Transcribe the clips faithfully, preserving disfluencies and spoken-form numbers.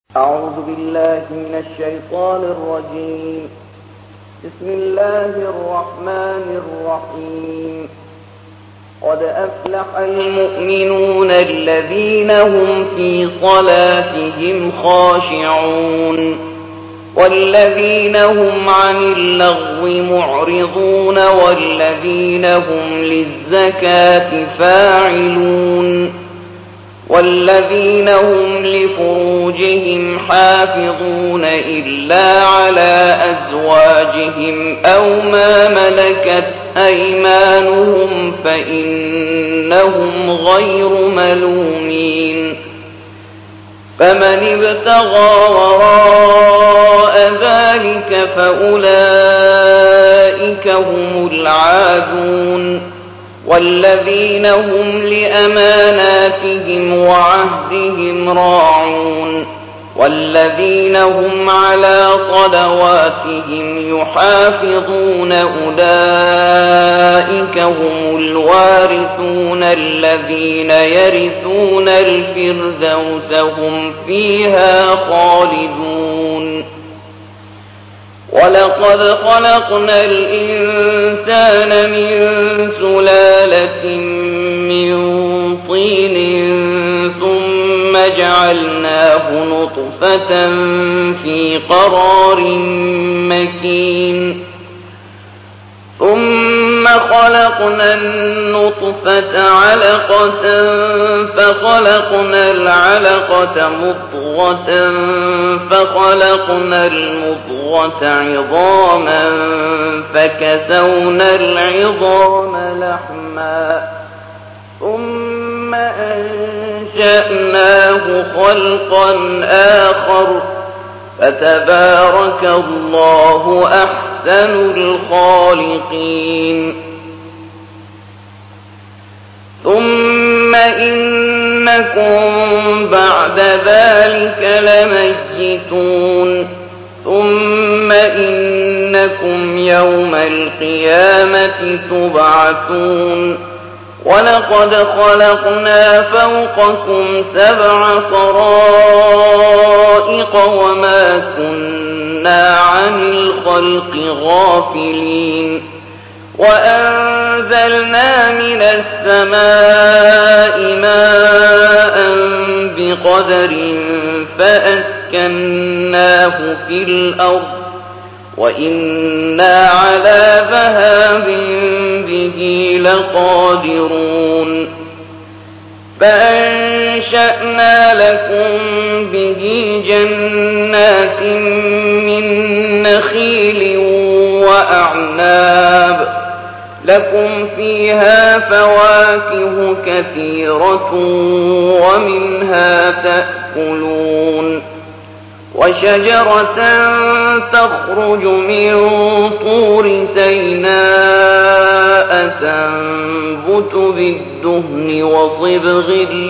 أعوذ بالله من الشيطان الرجيم. بسم الله الرحمن الرحيم. قد أفلح المؤمنون الذين هم في صلاتهم خاشعون والذين هم عن اللغو معرضون والذين هم للزكاة فاعلون والذين هم لفروجهم حافظون إلا على أزواجهم أو ما ملكت أيمانهم فإنهم غير ملومين. فمن ابتغى وراء ذلك فأولئك هم العادون والذين هم لأماناتهم وعهدهم راعون والذين هم على صلواتهم يحافظون أولئك هم الوارثون الذين يرثون الفردوس هم فيها خالدون. ولقد خلقنا الإنسان من سلالة من طين ثم جعلناه نطفة في قرار مكين ثم خلقنا النطفة علقة فخلقنا العلقة مضغة فخلقنا المضغة عظاما فكسونا العظام لحما ثم أنشأناه خلقا آخر فتبارك الله أحسن الخالقين. ثم إنكم بعد ذلك لميتون ثم إنكم يوم القيامة تبعثون. ولقد خلقنا فوقكم سبع طرائق وما كنا عن الخلق غافلين. وأنزلنا من السماء ماء بقدر فأسكناه في الأرض وإنا على ذهاب به لقادرون. فأنشأنا لكم به جنات من نخيل وأعناب لكم فيها فواكه كثيرة ومنها تأكلون. وشجرة تخرج من طور سيناء تنبت بالدهن وصبغ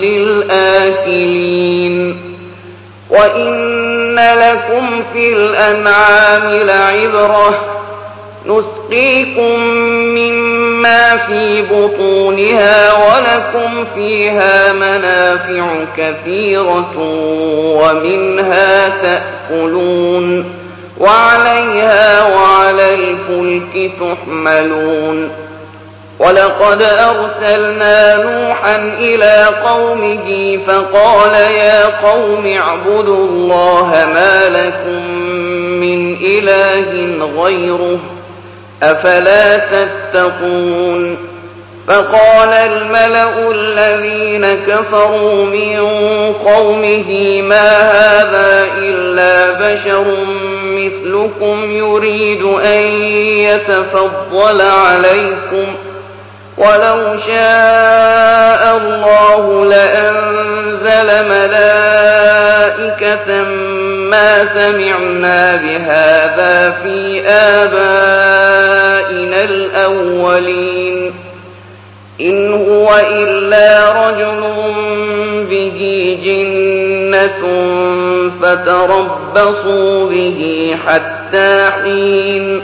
للآكلين. وإن لكم في الأنعام لعبرة نسقيكم مما في بطونها ولكم فيها منافع كثيرة ومنها تأكلون وعليها وعلى الفلك تحملون. ولقد أرسلنا نوحا إلى قومه فقال يا قوم اعبدوا الله ما لكم من إله غيره أفلا تتقون. فقال الملأ الذين كفروا من قومه ما هذا إلا بشر مثلكم يريد أن يتفضل عليكم ولو شاء الله لأنزل ملائكة ما سمعنا بهذا في آبائنا الأولين إن هو إلا رجل به جنة فتربصوا به حتى حين.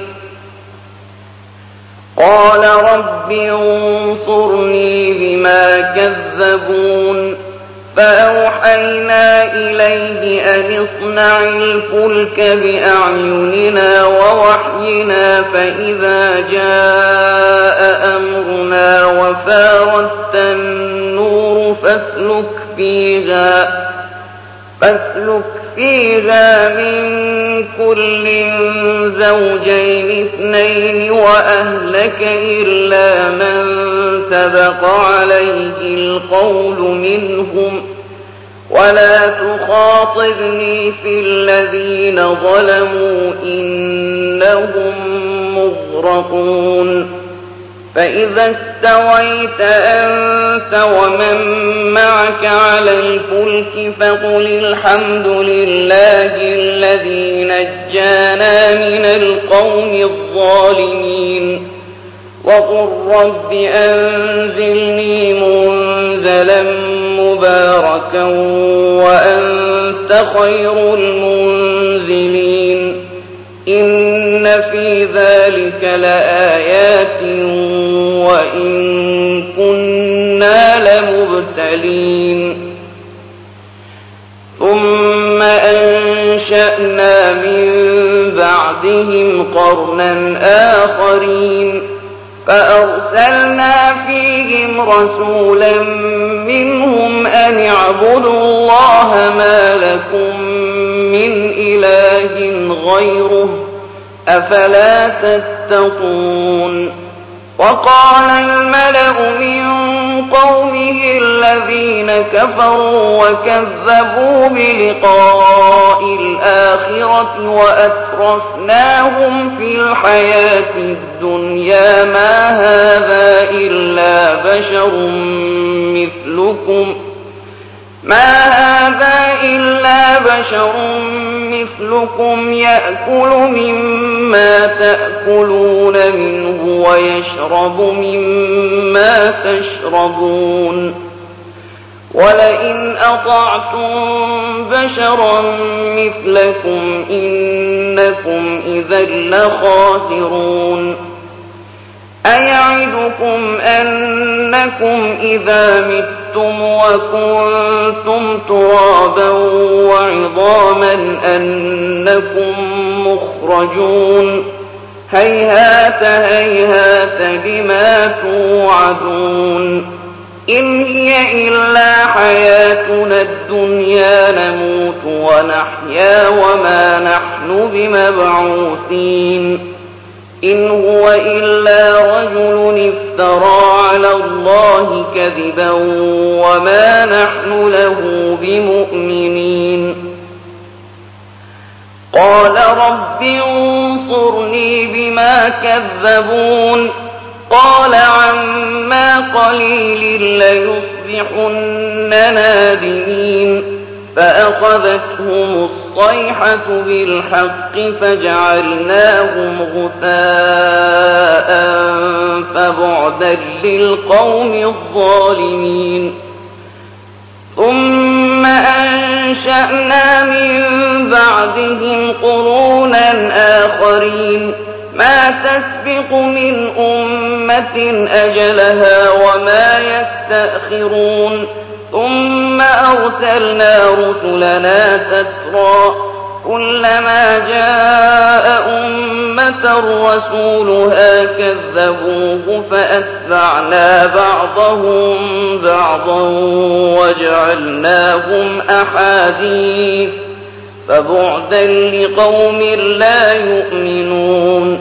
قال رب انصرني بما كذبون فأوحينا إليه أن اصنع الفلك بأعيننا ووحينا فإذا جاء أمرنا وفارت النور فاسلك فيها فاسلك فيها من كل زوجين اثنين وأهلك إلا من سبق عليه القول منهم ولا تخاطبني في الذين ظلموا إنهم مغرقون فإذا استويت أنت ومن معك على الفلك فقل الحمد لله الذي نجانا من القوم الظالمين وقل رب أنزلني منزلا مباركا وأنت خير المنزلين إن في ذلك لآيات وإن كنا لمبتلين ثم أنشأنا من بعدهم قرنا آخرين فأرسلنا فيهم رسولا منهم أن اعبدوا الله ما لكم من إله غيره أفلا تتقون وقال الملأ من قومه الذين كفروا وكذبوا بلقاء الآخرة وأترفناهم في الحياة الدنيا ما هذا إلا بشر مثلكم ما هذا إلا بشر مثلكم يأكل مما تأكلون منه ويشرب مما تشربون ولئن أطعتم بشرا مثلكم إنكم إذا لخاسرون أيعدكم أنكم إذا متم وكنتم ترابا وعظاما أنكم مخرجون هيهات هيهات لما توعدون إن هي إلا حياتنا الدنيا نموت ونحيا وما نحن بمبعوثين إن هو إلا رجل افترى على الله كذبا وما نحن له بمؤمنين قال رب انصرني بما كذبون قال عما قليل ليصبحن نادمين فأخذتهم الصيحة بالحق فجعلناهم غثاء فبعدا للقوم الظالمين ثم أنشأنا من بعدهم قرونا آخرين ما تسبق من أمة أجلها وما يستأخرون ثم أرسلنا رسلنا تترى كلما جاء أمة رسولها كذبوه فأتبعنا بعضهم بعضا وجعلناهم أحاديث فبعدا لقوم لا يؤمنون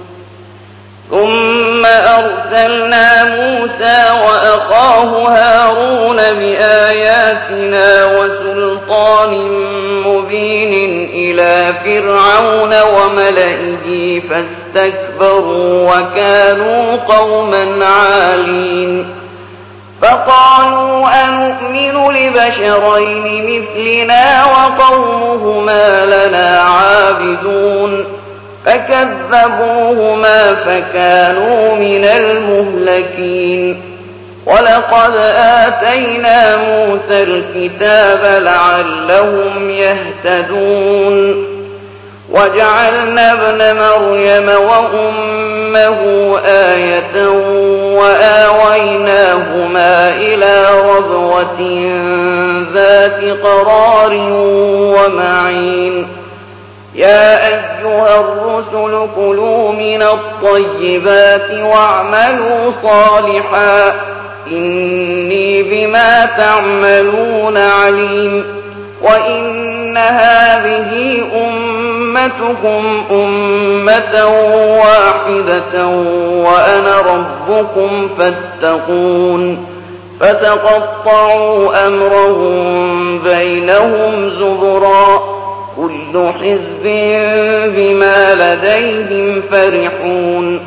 ثم أرسلنا موسى وأخاه هارون بآياتنا وسلطان مبين إلى فرعون وملئه فاستكبروا وكانوا قوما عالين فقالوا أنؤمن لبشرين مثلنا وقومهما لنا عابدون فكذبوهما فكانوا من المهلكين ولقد آتينا موسى الكتاب لعلهم يهتدون وجعلنا ابن مريم وأمه آية وآويناهما إلى ربوة ذات قرار ومعين يا أيها الرسل كلوا من الطيبات واعملوا صالحا إني بما تعملون عليم وإن هذه أمتكم أمة واحدة وأنا ربكم فاتقون فتقطعوا أمرهم بينهم زبرا كل حزب بما لديهم فرحون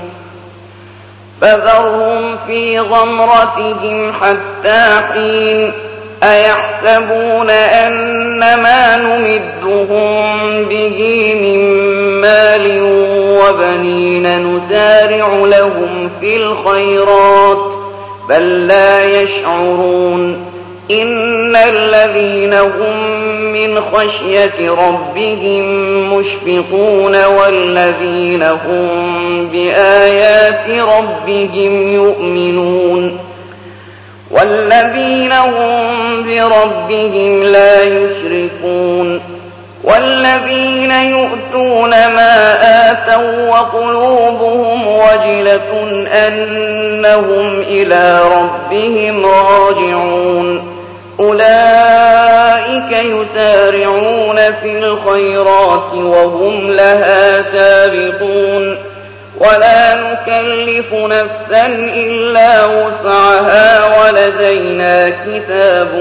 فذرهم في غمرتهم حتى حين أيحسبون أن ما نمدهم به من مال وبنين نسارع لهم في الخيرات بل لا يشعرون إن الذين هم من خشية ربهم مشفقون والذين هم بآيات ربهم يؤمنون والذين هم بربهم لا يشركون والذين يؤتون ما آتوا وقلوبهم وجلة أنهم إلى ربهم راجعون أولئك يسارعون في الخيرات وهم لها سابقون ولا نكلف نفسا إلا وسعها ولدينا كتاب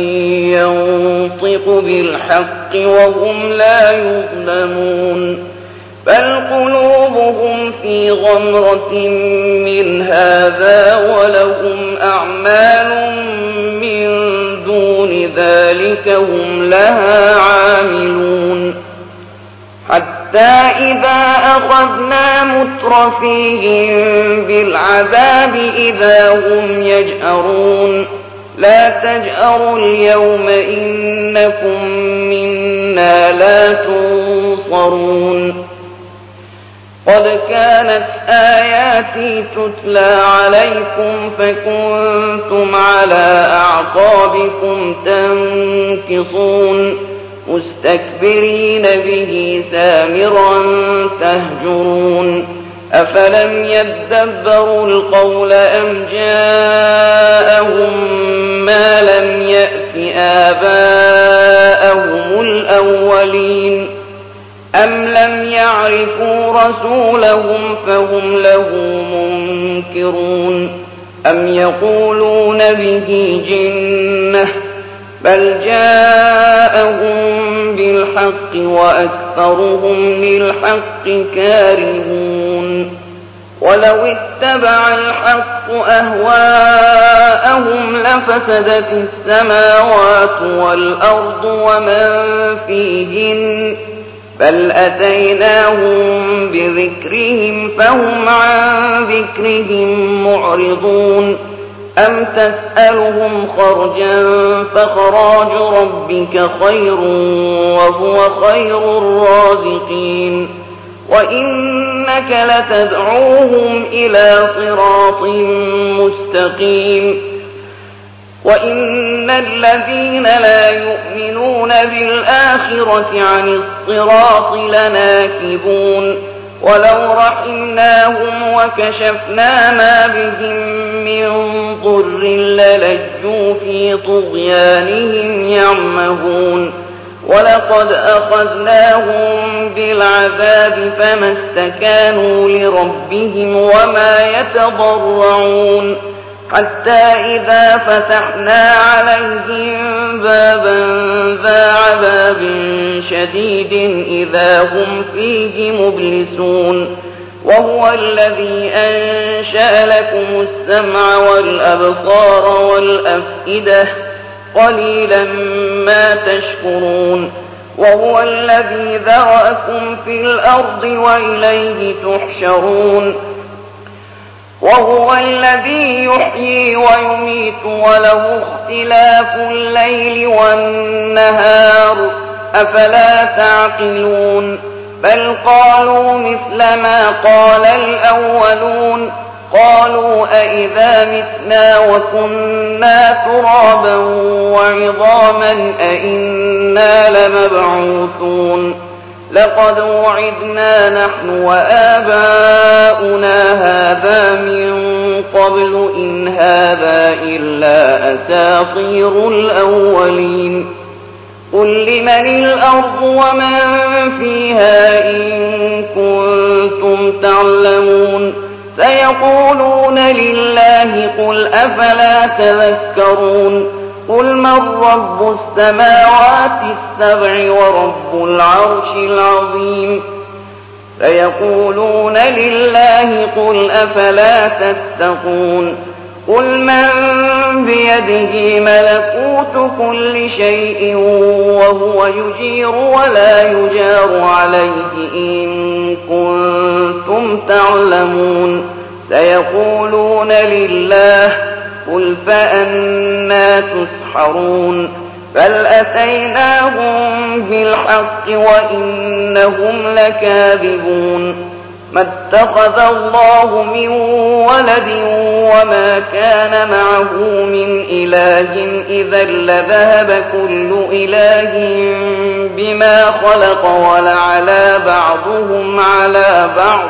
ينطق بالحق وهم لا يظلمون بل قلوبهم في غمرة من هذا ولهم أعمال من دون ذلك هم لها عاملون حتى إذا أخذنا مترفيهم بالعذاب إذا هم يجأرون لا تجأروا اليوم إنكم منا لا تنصرون قد كانت آياتي تتلى عليكم فكنتم على أعقابكم تنكصون مستكبرين به سامرا تهجرون أفلم يدبروا القول أم جاءهم ما لم يأت آباءهم الأولين أم لم يعرفوا رسولهم فهم له منكرون أم يقولون به جنة بل جاءهم بالحق وأكثرهم للحق كارهون ولو اتبع الحق أهواءهم لفسدت السماوات والأرض ومن فيهن بل أتيناهم بذكرهم فهم عن ذكرهم معرضون أم تسألهم خرجا فخراج ربك خير وهو خير الرازقين وإنك لتدعوهم إلى صراط مستقيم وإن الذين لا يؤمنون بالآخرة عن الصراط لناكبون ولو رحمناهم وكشفنا ما بهم من ضر للجوا في طغيانهم يعمهون ولقد أخذناهم بالعذاب فما استكانوا لربهم وما يتضرعون حتى إذا فتحنا عليهم بابا ذا عذاب شديد إذا هم فيه مبلسون وهو الذي أنشأ لكم السمع والأبصار والأفئدة قليلا ما تشكرون وهو الذي ذرأكم في الأرض وإليه تحشرون وهو الذي يحيي ويميت وله اختلاف الليل والنهار أفلا تعقلون بل قالوا مثل ما قال الأولون قالوا أئذا متنا وكنا ترابا وعظاما أئنا لمبعوثون لقد وعدنا نحن وآباؤنا هذا من قبل إن هذا إلا أساطير الأولين قل لمن الأرض ومن فيها إن كنتم تعلمون سيقولون لله قل أفلا تذكرون قل من رب السماوات السبع ورب العرش العظيم سيقولون لله قل أفلا تتقون قل من بيده ملكوت كل شيء وهو يجير ولا يجار عليه إن كنتم تعلمون سيقولون لله قل فأنى تسحرون بل أتيناهم بالحق وإنهم لكاذبون ما اتخذ الله من ولد وما كان معه من إله إذا لذهب كل إله بما خلق ولعلى بعضهم على بعض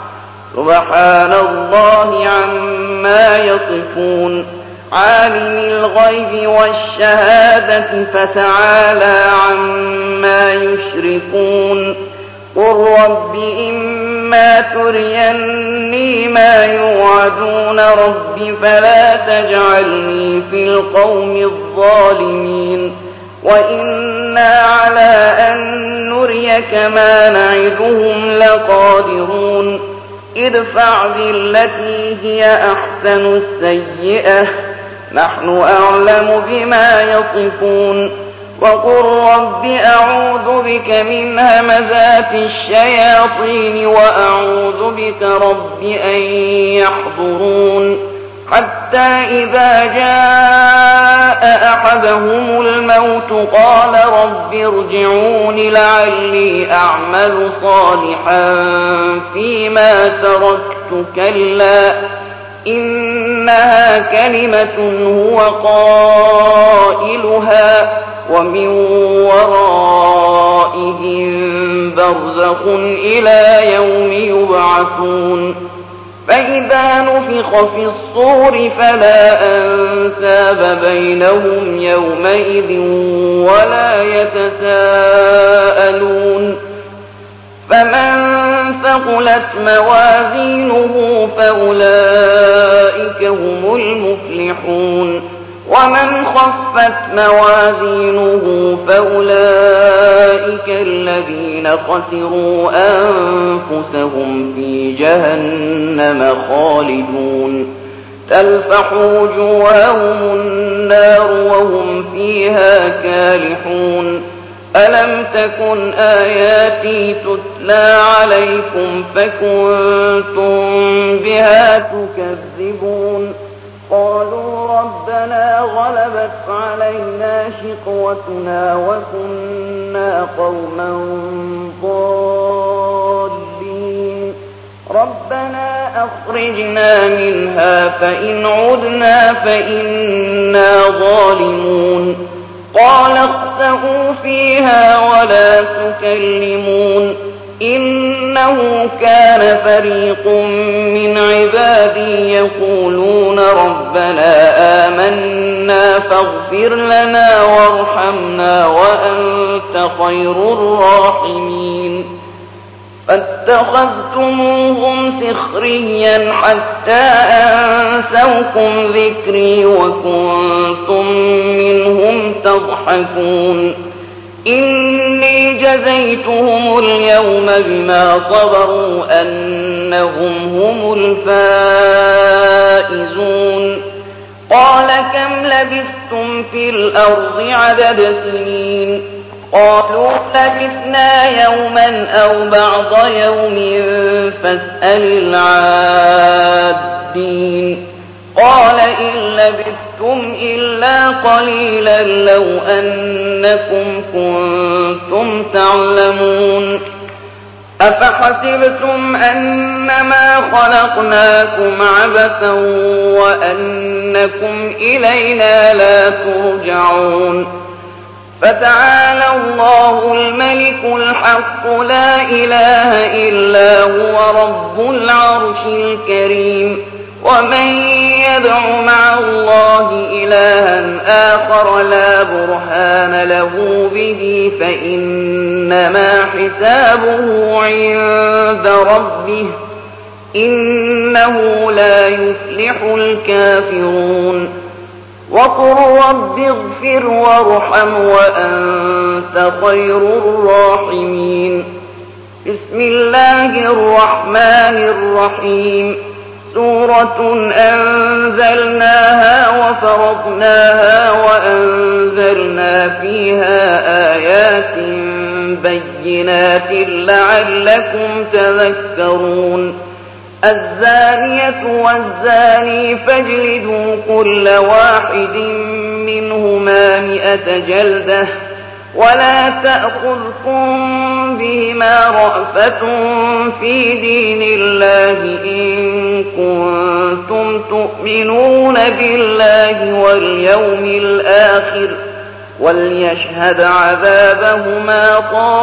سبحان الله عما يصفون عالم الغيب والشهادة فتعالى عما يشركون قل رب إما تريني ما يوعدون رب فلا تجعلني في القوم الظالمين وإنا على أن نريك ما نعدهم لقادرون ادفع بالتي هي أحسن السيئة نحن أعلم بما يصفون وقل رب أعوذ بك من همزات الشياطين وأعوذ بك رب أن يحضرون حتى إذا جاء أحدهم الموت قال رب ارجعون لعلي أعمل صالحا فيما تركت كلا إنها كلمة هو قائلها ومن ورائهم برزخ إلى يوم يبعثون فإذا نفخ في الصور فلا أنساب بينهم يومئذ ولا يتساءلون فمن ثقلت موازينه فأولئك هم المفلحون ومن خفت موازينه فأولئك الذين خسروا أنفسهم في جهنم خالدون تلفح وجوههم النار وهم فيها كالحون ألم تكن آياتي تتلى عليكم فكنتم بها تكذبون قالوا ربنا غلبت علينا شقوتنا وكنا قوما ضالين ربنا أخرجنا منها فإن عدنا فإنا ظالمون قال اخسئوا فيها ولا تكلمون إنه كان فريق من عبادي يقولون ربنا آمنا فاغفر لنا وارحمنا وأنت خير الراحمين فاتخذتموهم سخريا حتى أنسوكم ذكري وكنتم منهم تضحكون إني جزيتهم اليوم بما صبروا أنهم هم الفائزون قال كم لبثتم في الأرض عدد سنين قالوا لبثنا يوما أو بعض يوم فاسأل العادين قال إن لبثتم إلا قليلا لو أنكم كنتم تعلمون أفحسبتم أنما خلقناكم عبثا وأنكم إلينا لا ترجعون فتعالى الله الملك الحق لا إله إلا هو رب العرش الكريم ومن يدع مع الله إلها آخر لا برهان له به فإنما حسابه عند ربه إنه لا يفلح الكافرون وقل رب اغفر وارحم وأنت خير الراحمين بسم الله الرحمن الرحيم سورة أنزلناها وفرضناها وأنزلنا فيها آيات بينات لعلكم تذكرون الزانية والزاني فاجلدوا كل واحد منهما مئة جلدة ولا تأخذكم بهما رأفة في دين الله إن كنتم تؤمنون بالله واليوم الآخر وليشهد عذابهما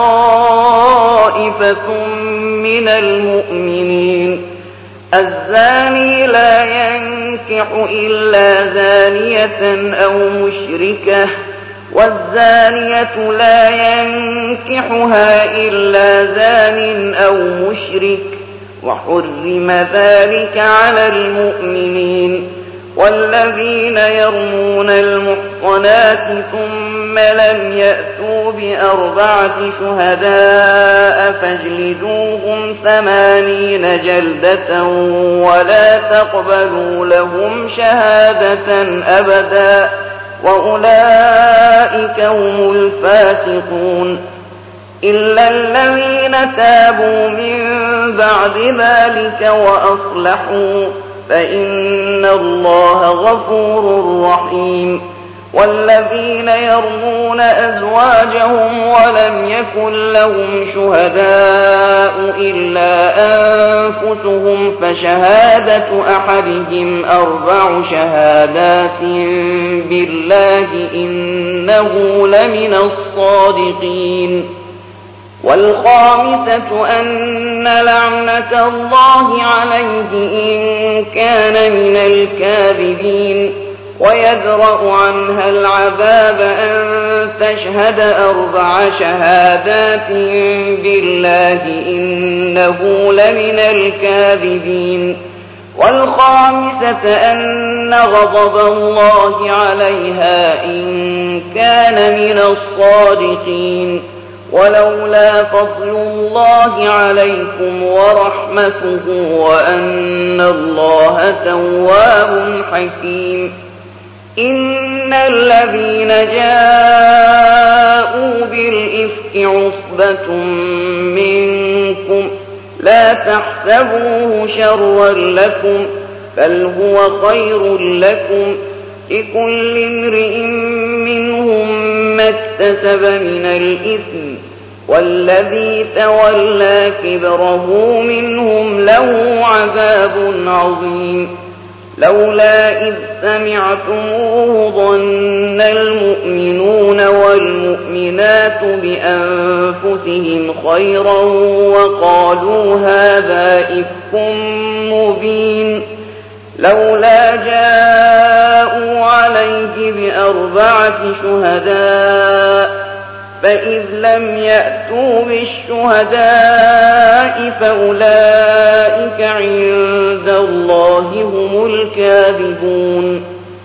طائفة من المؤمنين الزاني لا ينكح إلا زانية أو مشركة والزانية لا ينكحها إلا زان أو مشرك وحرم ذلك على المؤمنين والذين يرمون المحصنات ثم لم يأتوا بأربعة شهداء فاجلدوهم ثمانين جلدة ولا تقبلوا لهم شهادة أبدا وأولئك هم الفاسقون إلا الذين تابوا من بعد ذلك وأصلحوا فإن الله غفور رحيم والذين يرمون أزواجهم ولم يكن لهم شهداء إلا أنفسهم فشهادة أحدهم أربع شهادات بالله إنه لمن الصادقين والخامسة أن لعنة الله عليه إن كان من الكاذبين ويدرأ عنها العذاب أن تشهد أربع شهادات بالله إنه لمن الكاذبين والخامسة أن غضب الله عليها إن كان من الصادقين ولولا فضل الله عليكم ورحمته وأن الله تواب حكيم إن الذين جاءوا بالإفك عصبة منكم لا تحسبوه شرا لكم بل هو خير لكم لكل امرئ منهم ما اكتسب من الإثم والذي تولى كبره منهم له عذاب عظيم لولا إذ سمعتموه ظن المؤمنون والمؤمنات بأنفسهم خيرا وقالوا هذا إفك مبين لولا جاءوا عليه بأربعة شهداء فإذ لم يأتوا بالشهداء فأولئك عند الله هم الكاذبون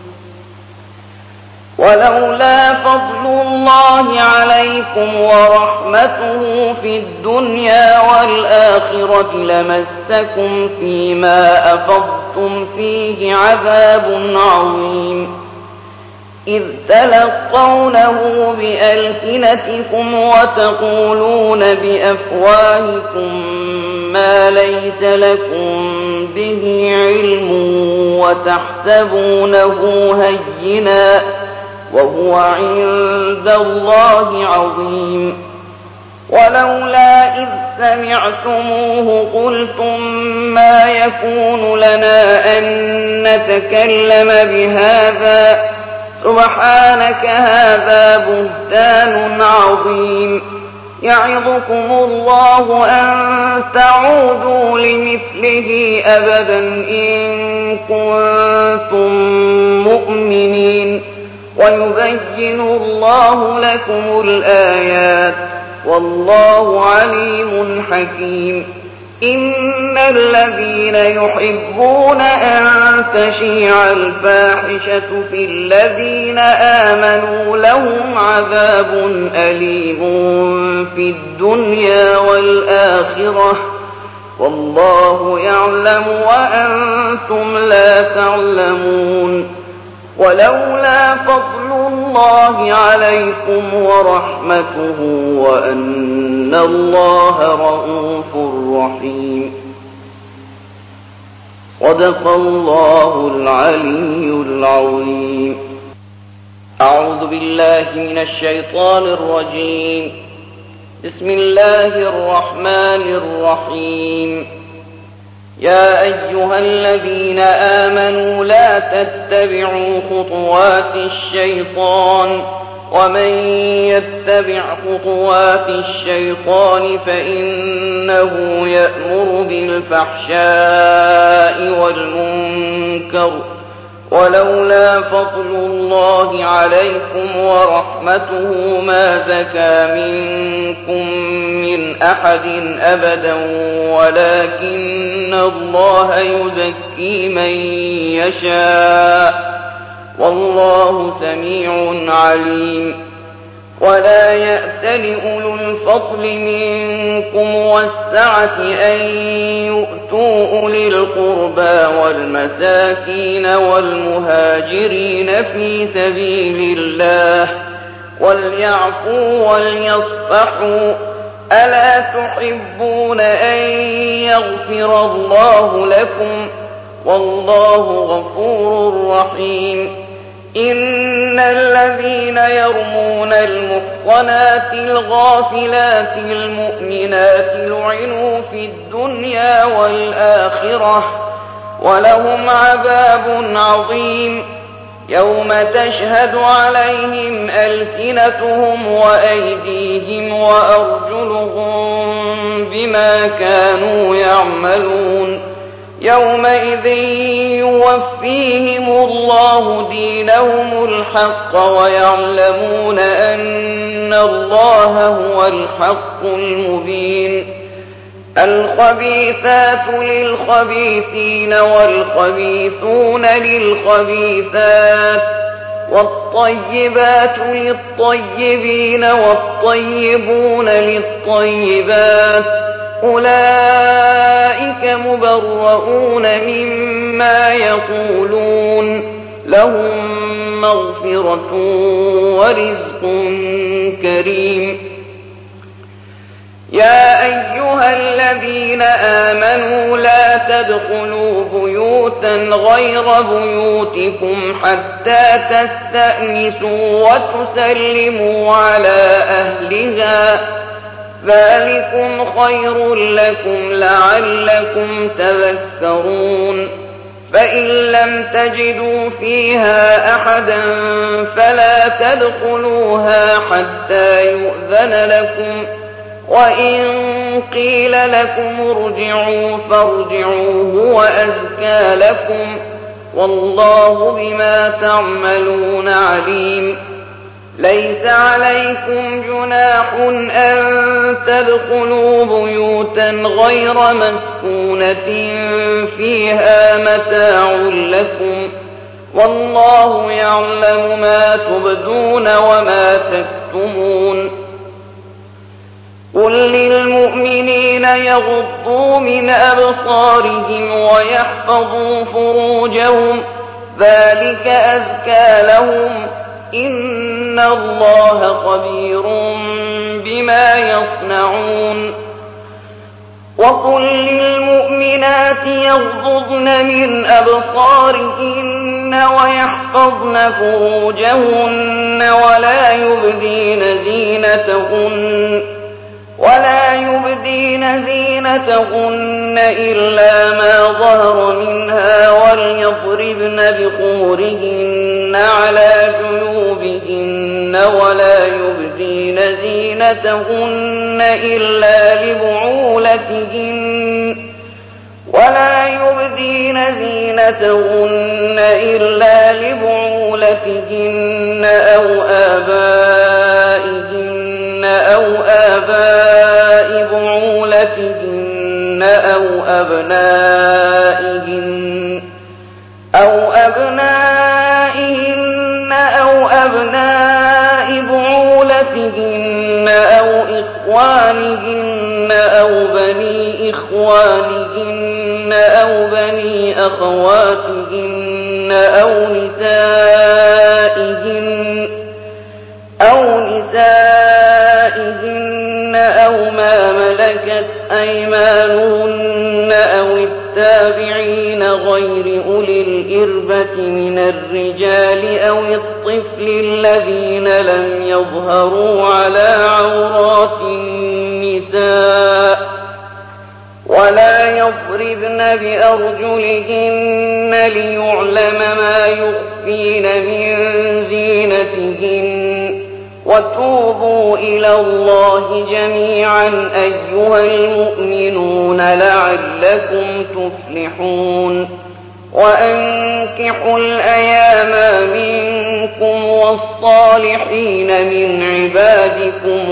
ولولا فضل الله عليكم ورحمته في الدنيا والآخرة لمسكم فيما أفضتم فيه عذاب عظيم إذ تلقونه بألسنتكم وتقولون بأفواهكم ما ليس لكم به علم وتحسبونه هينا وهو عند الله عظيم ولولا إذ سمعتموه قلتم ما يكون لنا أن نتكلم بهذا سبحانك هذا بهتان عظيم يعظكم الله أن تعودوا لمثله أبدا إن كنتم مؤمنين ويبين الله لكم الآيات والله عليم حكيم إن الذين يحبون أن تشيع الفاحشة في الذين آمنوا لهم عذاب أليم في الدنيا والآخرة والله يعلم وأنتم لا تعلمون ولولا فضل الله عليكم ورحمته وأن الله رءوف رحيم صدق الله العلي العظيم. أعوذ بالله من الشيطان الرجيم. بسم الله الرحمن الرحيم. يا أيها الذين آمنوا لا تتبعوا خطوات الشيطان ومن يتبع خطوات الشيطان فإنه يأمر بالفحشاء والمنكر ولولا فضل الله عليكم ورحمته ما زكى منكم من أحد أبدا ولكن الله يزكي من يشاء والله سميع عليم. ولا يأتل أولو الفضل منكم والسعة أن يؤتوا أولي القربى والمساكين والمهاجرين في سبيل الله وليعفوا وليصفحوا ألا تحبون أن يغفر الله لكم والله غفور رحيم. إن الذين يرمون المحصنات الغافلات المؤمنات لعنوا في الدنيا والآخرة ولهم عذاب عظيم يوم تشهد عليهم ألسنتهم وأيديهم وأرجلهم بما كانوا يعملون يومئذ يوفيهم الله دينهم الحق ويعلمون أن الله هو الحق المبين. الخبيثات للخبيثين والخبيثون للخبيثات والطيبات للطيبين والطيبون للطيبات أولئك مبرؤون مما يقولون لهم مغفرة ورزق كريم. يا أيها الذين آمنوا لا تدخلوا بيوتا غير بيوتكم حتى تستأنسوا وتسلموا على أهلها ذلكم خير لكم لعلكم تذكرون. فإن لم تجدوا فيها أحدا فلا تدخلوها حتى يؤذن لكم وإن قيل لكم ارجعوا فارجعوا هو أزكى لكم والله بما تعملون عليم. ليس عليكم جناح أن تدخلوا بيوتا غير مسكونة فيها متاع لكم والله يعلم ما تبدون وما تكتمون. قل للمؤمنين يغضوا من أبصارهم ويحفظوا فروجهم ذلك أزكى لهم إن الله خبير بما يصنعون. وقل للمؤمنات يغضضن من أبصارهن ويحفظن فروجهن ولا يبدين زينتهن ولا يبدين يبدين زينتهن إلا ما ظهر منها وليضربن بخمرهن على جيوبهن ولا يبدين زينتهن إلا لبعولتهن ولا يبدين زينتهن إلا لبعولتهن أو آبائهن أو آباء بعولتهن أو أبنائهن أو أبنائهن أو أبناء بعولتهن أو إخوانهن أو بني إخوانهن أو بني أخواتهن أو نسائهن أو نسائهن أو ما ملكت أيمانهن أو التابعين غير أولي الإربة من الرجال أو الطفل الذين لم يظهروا على عورات النساء ولا يضربن بأرجلهن ليعلم ما يخفين من زينتهن وتوبوا إلى الله جميعا أيها المؤمنون لعلكم تفلحون وأنكحوا الأيام منكم والصالحين من عبادكم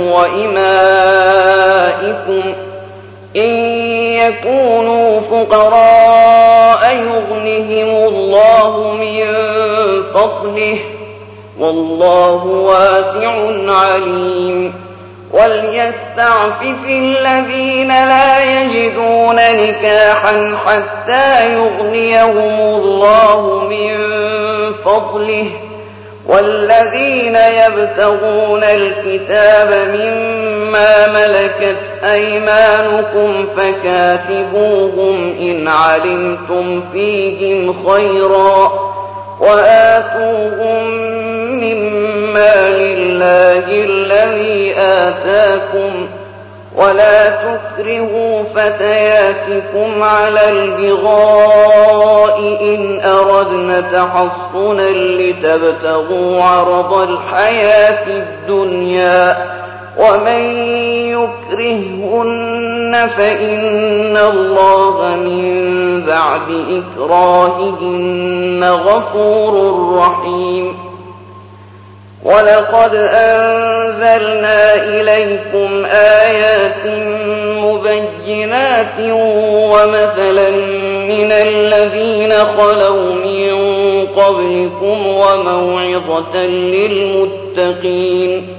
وإمائكم إن يكونوا فقراء يغنهم الله من فضله والله واسع عليم وليستعفف الذين لا يجدون نكاحا حتى يغنيهم الله من فضله والذين يبتغون الكتاب مما ملكت أيمانكم فكاتبوهم إن علمتم فيهم خيرا وآتوهم مما لله الذي آتاكم ولا تكرهوا فتياتكم على البغاء إن أردنا تحصنا لتبتغوا عرض الحياة الدنيا ومن يكرههن فإن الله من بعد إكراههن غفور رحيم ولقد أنزلنا إليكم آيات مبينات ومثلا من الذين خلوا من قبلكم وموعظة للمتقين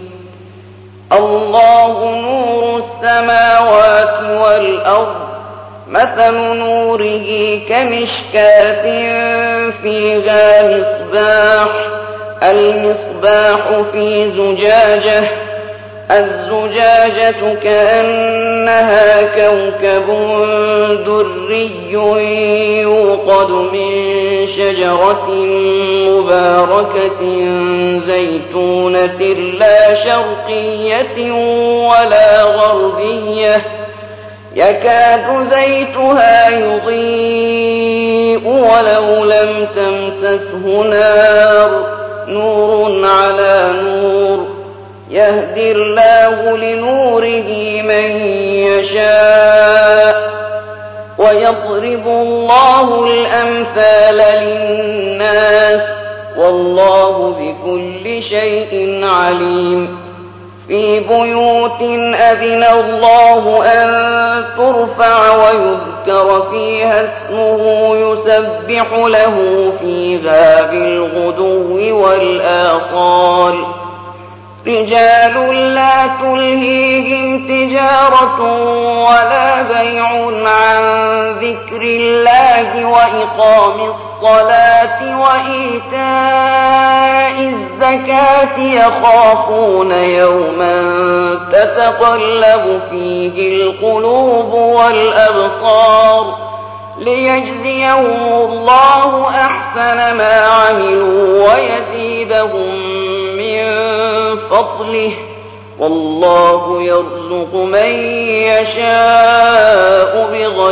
الله نور السماوات والأرض مثل نوره كمشكاة فيها مصباح المصباح في زجاجة الزجاجة كأنها كوكب دري يوقد من شجرة مباركة زيتونة لا شرقية ولا غربية يكاد زيتها يضيء ولو لم تمسسه نار نور على نور يهدي الله لنوره من يشاء ويضرب الله الأمثال للناس والله بكل شيء عليم في بيوت أذن الله أن ترفع ويذكر فيها اسمه يسبح له فيها بالغدو والآصال رجال لا تلهيهم تجارة ولا بيع عن ذكر الله وإقام الصلاة وإيتاء الزكاة يخافون يوما تتقلب فيه القلوب والأبصار ليجزيهم الله أحسن ما عملوا ويزيدهم من فضله والله يرزق من يشاء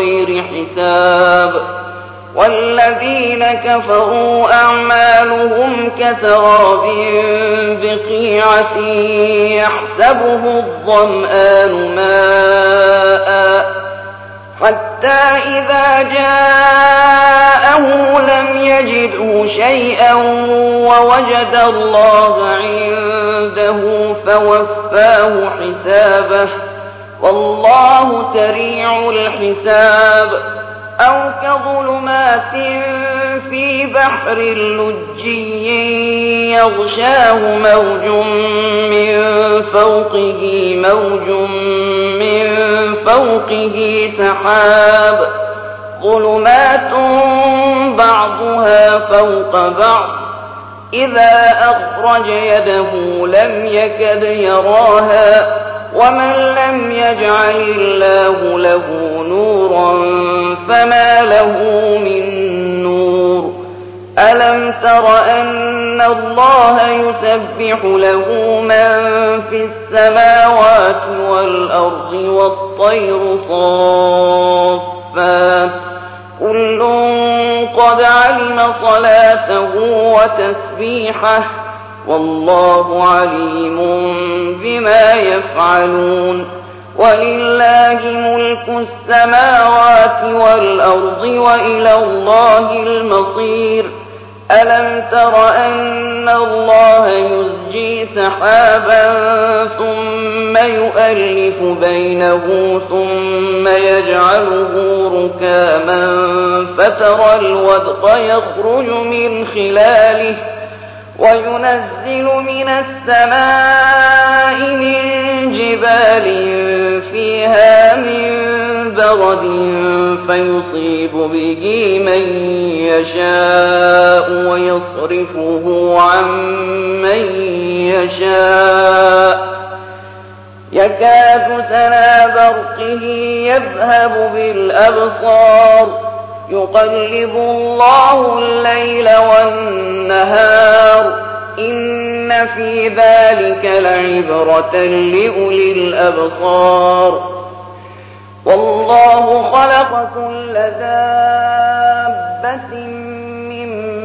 بغير حساب. والذين كفروا أعمالهم كسراب بقيعة يحسبه الظمآن ماء حتى إذا جاءه لم يجده شيئا ووجد الله عنده فوفاه حسابه والله سريع الحساب. أو كظلمات في بحر لجي يغشاه موج من فوقه موج من فوقه سحاب ظلمات بعضها فوق بعض إذا أخرج يده لم يكد يراها ومن لم يجعل الله له نورا فما له من نور. ألم تر أن الله يسبح له من في السماوات والأرض والطير صافات كل قد علم صلاته وتسبيحه والله عليم بما يفعلون. ولله ملك السماوات والأرض وإلى الله المصير. ألم تر أن الله يزجي سحابا ثم يؤلف بينه ثم يجعله ركاما فترى الودق يخرج من خلاله وينزل من السماء من جبال فيها من برد فيصيب به من يشاء ويصرفه عن من يشاء يكاد سنا برقه يذهب بالأبصار يقلب الله الليل والنهار إن في ذلك لعبرة لأولي الأبصار. والله خلق كل دابة من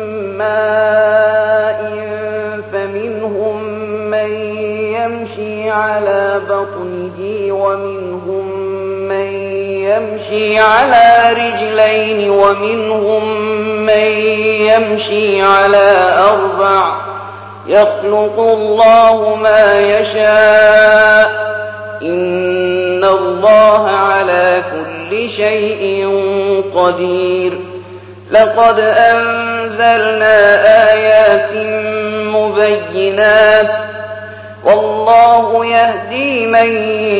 ماء فمنهم من يمشي على بطنه ومنهم من يمشي على رجلين ومنهم من يمشي على أربع يخلق الله ما يشاء إن الله على كل شيء قدير. لقد أنزلنا آيات مبينات والله يهدي من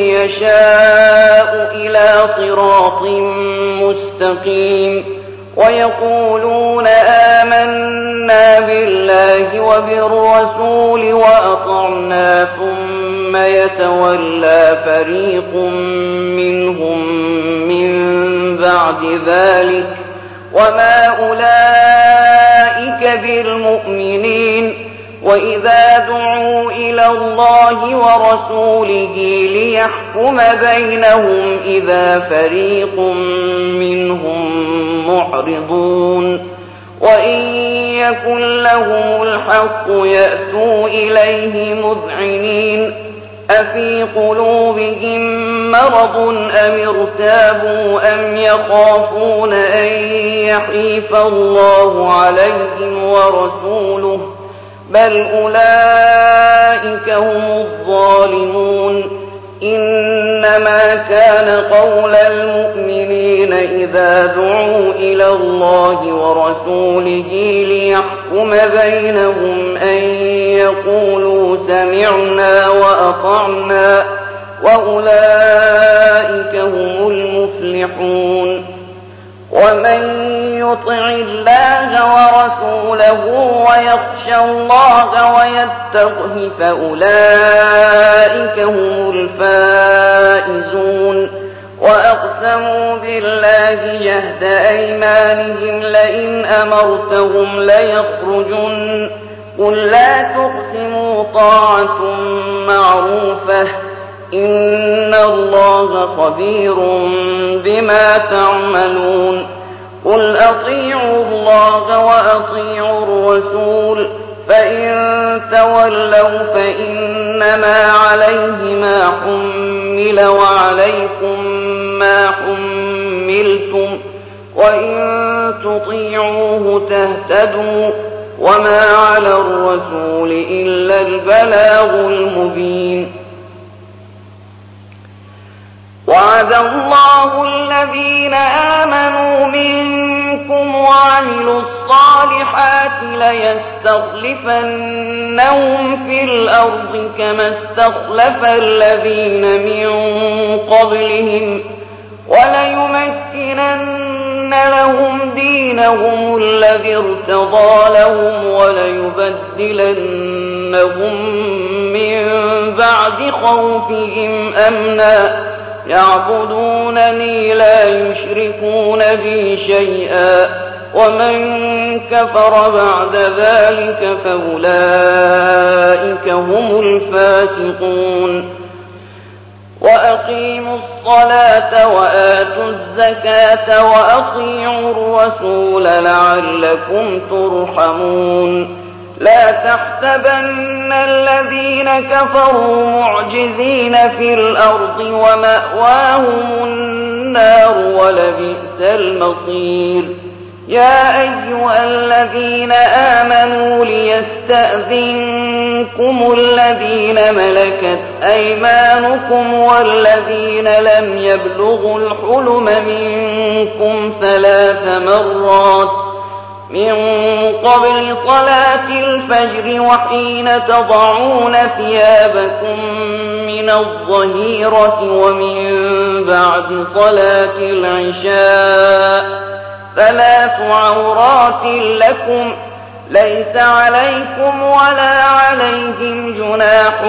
يشاء إلى صراط مستقيم. ويقولون آمنا بالله وبالرسول وأطعنا ثم يتولى فريق منهم من بعد ذلك وما أولئك بالمؤمنين. وإذا دعوا إلى الله ورسوله ليحكم بينهم إذا فريق منهم معرضون. وإن يكن لهم الحق يأتوا إليه مذعنين. أفي قلوبهم مرض أم ارتابوا أم يخافون أن يحيف الله عليهم ورسوله بل أولئك هم الظالمون. إنما كان قول المؤمنين إذا دعوا إلى الله ورسوله ليحكم بينهم أن يقولوا سمعنا وأطعنا وأولئك هم المفلحون. ومن يطع الله ورسوله ويخشى الله ويتقه فأولئك هم الفائزون. وأقسموا بالله جهد أيمانهم لئن أمرتهم ليخرجن قل لا تقسموا طاعة معروفة إن الله خبير بما تعملون قل أطيعوا الله وأطيعوا الرسول فإن تولوا فإنما عليه ما حمل وعليكم ما حملتم وإن تطيعوه تهتدوا وما على الرسول إلا البلاغ المبين وعد الله الذين آمنوا منكم وعملوا الصالحات ليستخلفنهم في الأرض كما استخلف الذين من قبلهم وليمكنن لهم دينهم الذي ارتضى لهم وليبدلنهم من بعد خوفهم أمنا يعبدونني لا يشركون بي شيئا ومن كفر بعد ذلك فأولئك هم الفاسقون وأقيموا الصلاة وآتوا الزكاة وأطيعوا الرسول لعلكم ترحمون لا تحسبن الذين كفروا معجزين في الأرض ومأواهم النار ولبئس المصير يا أيها الذين آمنوا ليستأذنكم الذين ملكت أيمانكم والذين لم يبلغوا الحلم منكم ثلاث مرات من قبل صلاة الفجر وحين تضعون ثيابكم من الظهيرة ومن بعد صلاة العشاء ثلاث عورات لكم ليس عليكم ولا عليهم جناح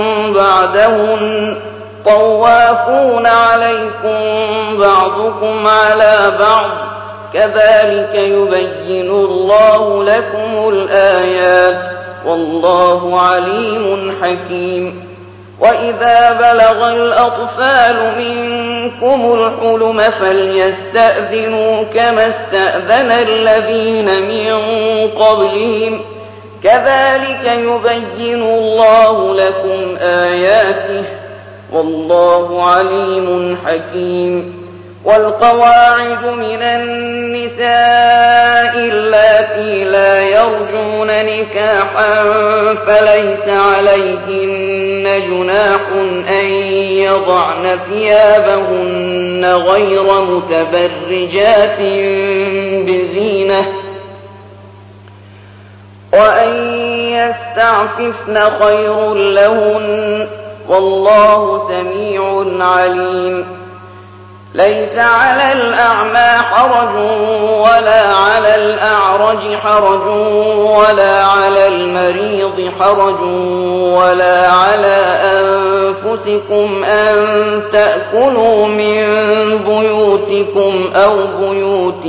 بعدهن طوافون عليكم بعضكم على بعض كذلك يبين الله لكم الآيات والله عليم حكيم وإذا بلغ الأطفال منكم الحلم فليستأذنوا كما استأذن الذين من قبلهم كذلك يبين الله لكم آياته والله عليم حكيم والقواعد من النساء اللاتي لا يرجون نكاحا فليس عليهن جناح أن يضعن ثيابهن غير متبرجات بزينة وأن يستعففن خير لهن والله سميع عليم ليس على الأعمى حرج ولا على الأعرج حرج ولا على المريض حرج ولا على أنفسكم أن تأكلوا من بيوتكم أو بيوت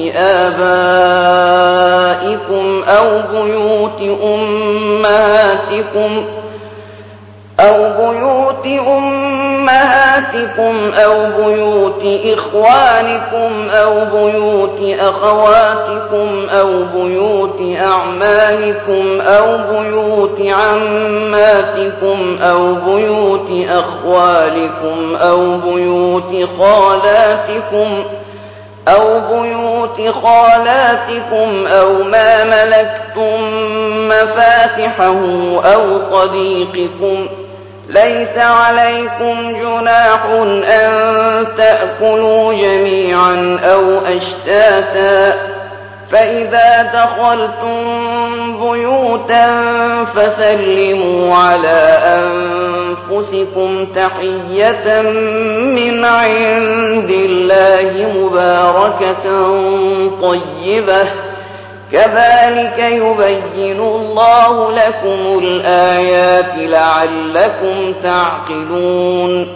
آبائكم أو بيوت أمهاتكم أو بيوت أمهاتكم أو بيوت إخوانكم أو بيوت أخواتكم أو بيوت أعمامكم أو بيوت عماتكم أو بيوت أخوالكم أو بيوت خالاتكم أو بيوت خالاتكم أو ما ملكتم مفاتحه أو صديقكم ليس عليكم جناح أن تأكلوا جميعا أو أشتاتا فإذا دخلتم بيوتا فسلموا على أنفسكم تحية من عند الله مباركة طيبة كذلك يبين الله لكم الآيات لعلكم تعقلون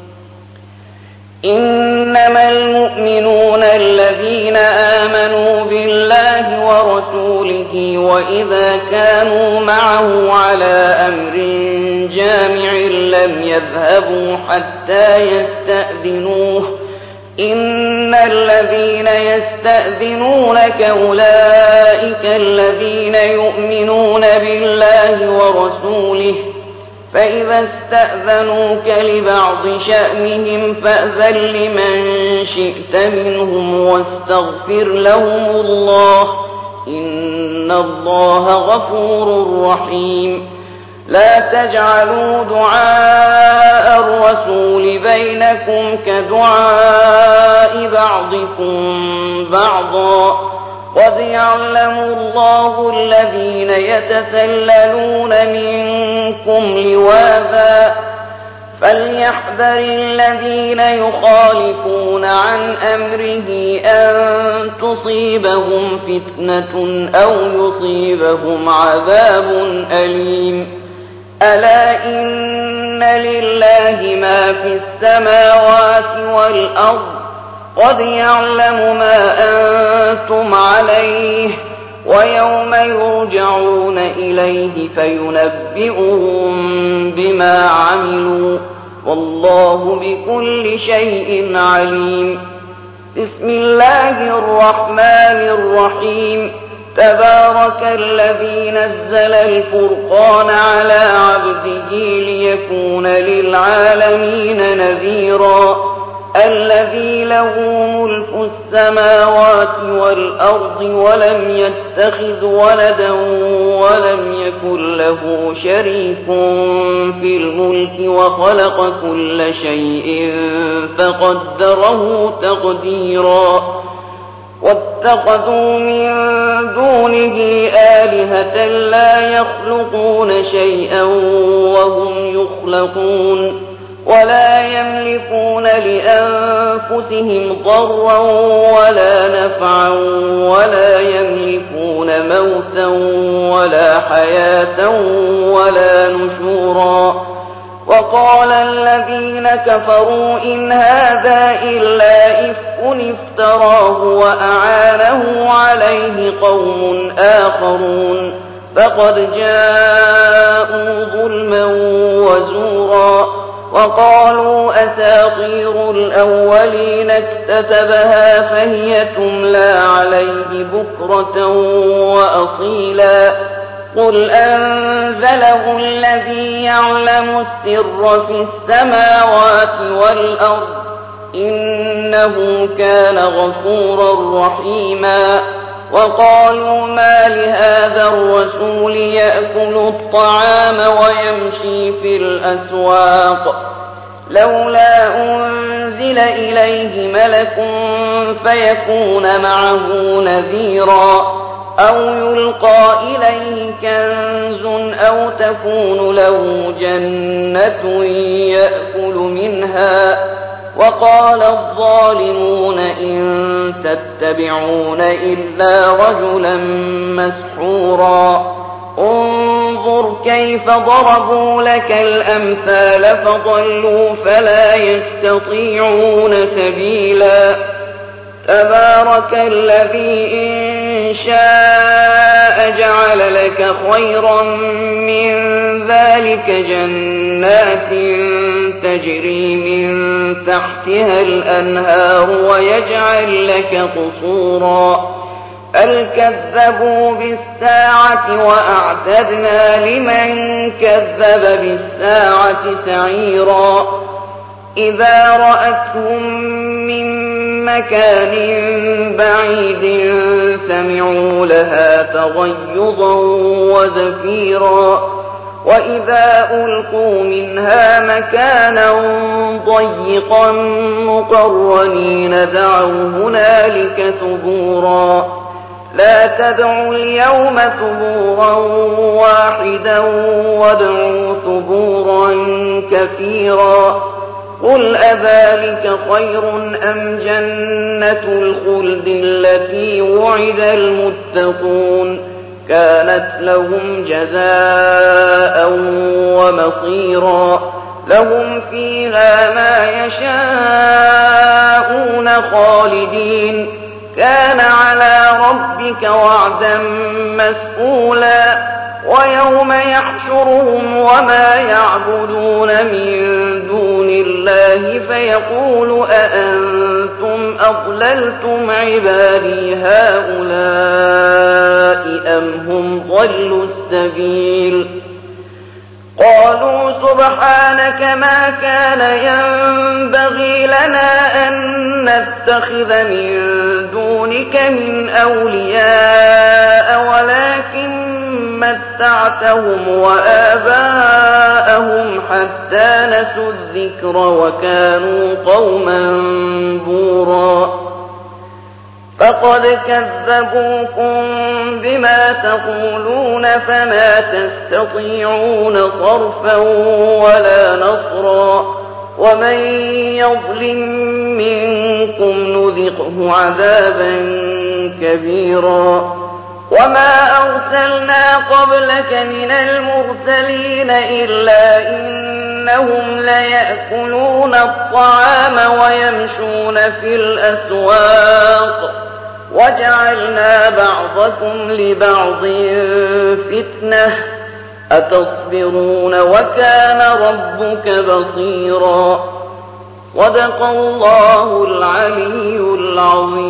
إنما المؤمنون الذين آمنوا بالله ورسوله ورسله وإذا كانوا معه على أمر جامع لم يذهبوا حتى يستأذنوه إن الذين يستأذنونك أولئك الذين يؤمنون بالله ورسوله فإذا استأذنوك لبعض شأنهم فأذن لمن شئت منهم واستغفر لهم الله إن الله غفور رحيم لا تجعلوا دعاء الرسول بينكم كدعاء بعضكم بعضا قد يعلم الله الذين يتسللون منكم لواذا فليحذر الذين يخالفون عن أمره أن تصيبهم فتنة أو يصيبهم عذاب أليم ألا إن لله ما في السماوات والأرض قد يعلم ما أنتم عليه ويوم يرجعون إليه فينبئهم بما عملوا والله بكل شيء عليم بسم الله الرحمن الرحيم تبارك الذي نزل الفرقان على عبده ليكون للعالمين نذيرا الذي له ملك السماوات والأرض ولم يتخذ ولدا ولم يكن له شريك في الملك وخلق كل شيء فقدره تقديرا واتخذوا من دونه آلهة لا يخلقون شيئا وهم يخلقون ولا يملكون لأنفسهم ضرا ولا نفعا ولا يملكون موتا ولا حياة ولا نشورا وقال الذين كفروا إن هذا إلا إفك افتراه وأعانه عليه قوم آخرون فقد جاءوا ظلما وزورا وقالوا أساطير الأولين اكتتبها فهي تملى عليه بكرة وأصيلا قل أنزله الذي يعلم السر في السماوات والأرض إنه كان غفورا رحيما وقالوا ما لهذا الرسول يأكل الطعام ويمشي في الأسواق لولا أنزل إليه ملك فيكون معه نذيرا أو يلقى إليه كنز أو تكون له جنة يأكل منها وقال الظالمون إن تتبعون إلا رجلا مسحورا انظر كيف ضربوا لك الأمثال فضلوا فلا يستطيعون سبيلا تبارك الذي إن شاء جعل لك خيرا من ذلك جنات تجري من تحتها الأنهار ويجعل لك قصورا بل كذبوا بالساعة وأعتدنا لمن كذب بالساعة سعيرا إذا رأتهم من مكان بعيد سمعوا لها تغيظا وزفيرا وإذا ألقوا منها مكانا ضيقا مقرنين دعوا هنالك ثبورا لا تدعوا اليوم ثبورا واحدا وادعوا ثبورا كثيرا قل أذلك خير أم جنة الخلد التي وعد المتقون كانت لهم جزاء ومصيرا لهم فيها ما يشاءون خالدين كان على ربك وعدا مسئولا ويوم يحشرهم وما يعبدون من دون الله فيقول أأنتم أضللتم عبادي هؤلاء أم هم ضلوا السبيل قالوا سبحانك ما كان ينبغي لنا أن نتخذ من دونك من أولياء ولكن متعتهم وآباءهم حتى نسوا الذكر وكانوا قوما بورا فقد كذبوكم بما تقولون فما تستطيعون صرفا ولا نصرا ومن يظلم منكم نذقه عذابا كبيرا وما أرسلنا قبلك من المرسلين إلا إنهم ليأكلون الطعام ويمشون في الأسواق وجعلنا بعضكم لبعض فتنة أتصبرون وكان ربك بصيرا صدق الله العلي العظيم.